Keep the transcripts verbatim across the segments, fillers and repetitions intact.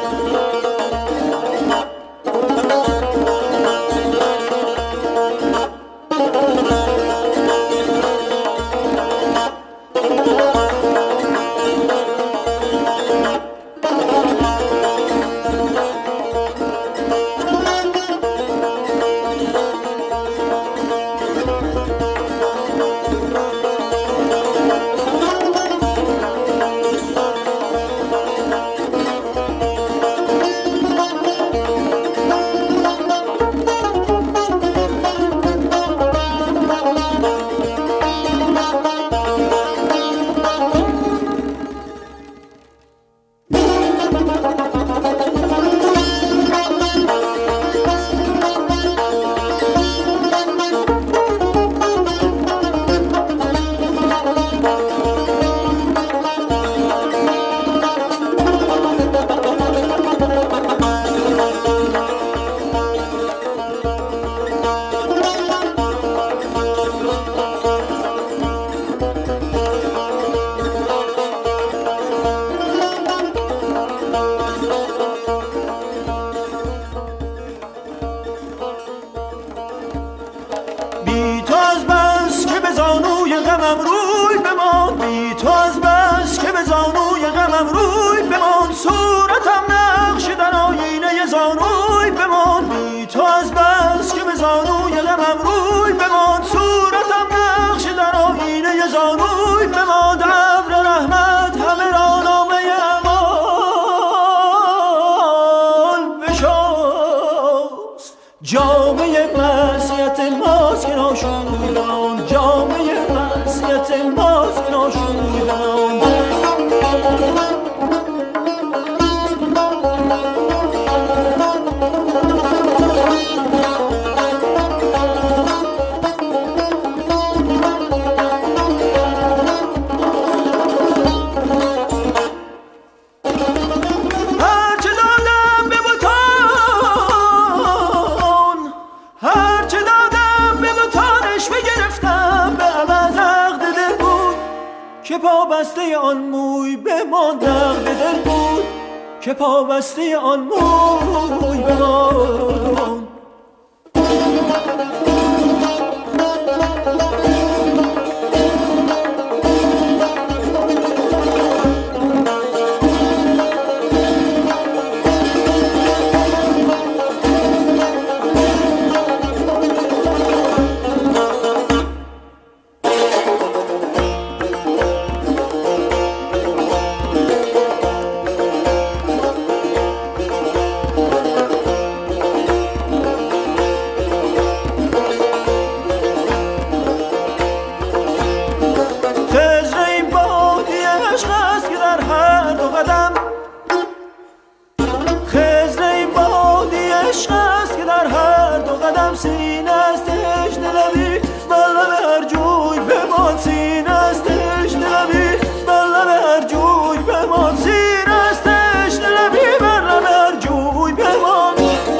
غمم روی بمان، بی تو از بس که به زانوی غمم روی بمان، صورتم نقش در آینه زانوی بمان، بی تو از بس که به زانوی غمم روی بمان، صورتم نقش در آینه زانوی بمان، ابر رحمت همه را نامه امان بشست، جامعه معصیت ماست که ناشوی بمان، جامعه معصیت ماست که ناشوی بمان. که پابسته آن موی بمان، دغد دل بود که پابسته آن موی بمان. سینه است تشنه لبی بر لب هر جوی بمان، سینه است تشنه لبی بر لب هر جوی بمان، سینه است تشنه لبی بر لب هر جوی بمان.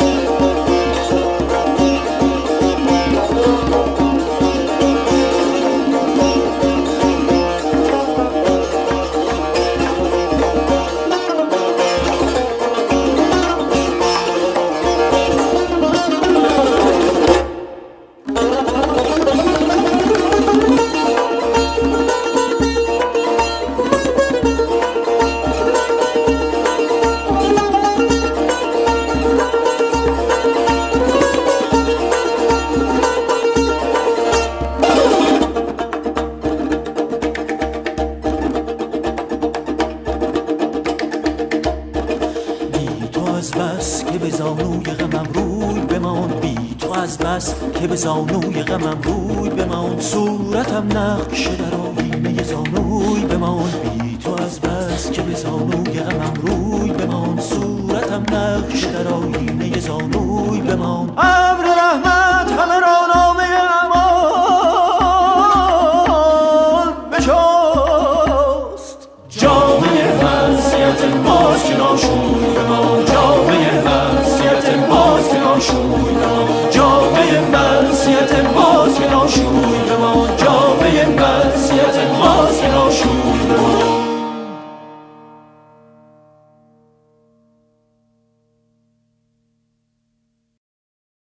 که به زانوی غمم روی بمان، بی تو از بس که به زانوی غمم روی بمان، صورتم نقش در آینه زانوی بمان، بی تو از بس که به زانوی غمم روی بمان، صورتم نقش در آینه زانوی بمان. ابر رحمت همه را نامه امان بشست، جامعه معصیت ماست که ناشوی بمان، جامعه معصیت ماست که ناشوی بمان، جامعه معصیت ماست که ناشوی بمان، جامعه معصیت ماست که ناشوی بمان.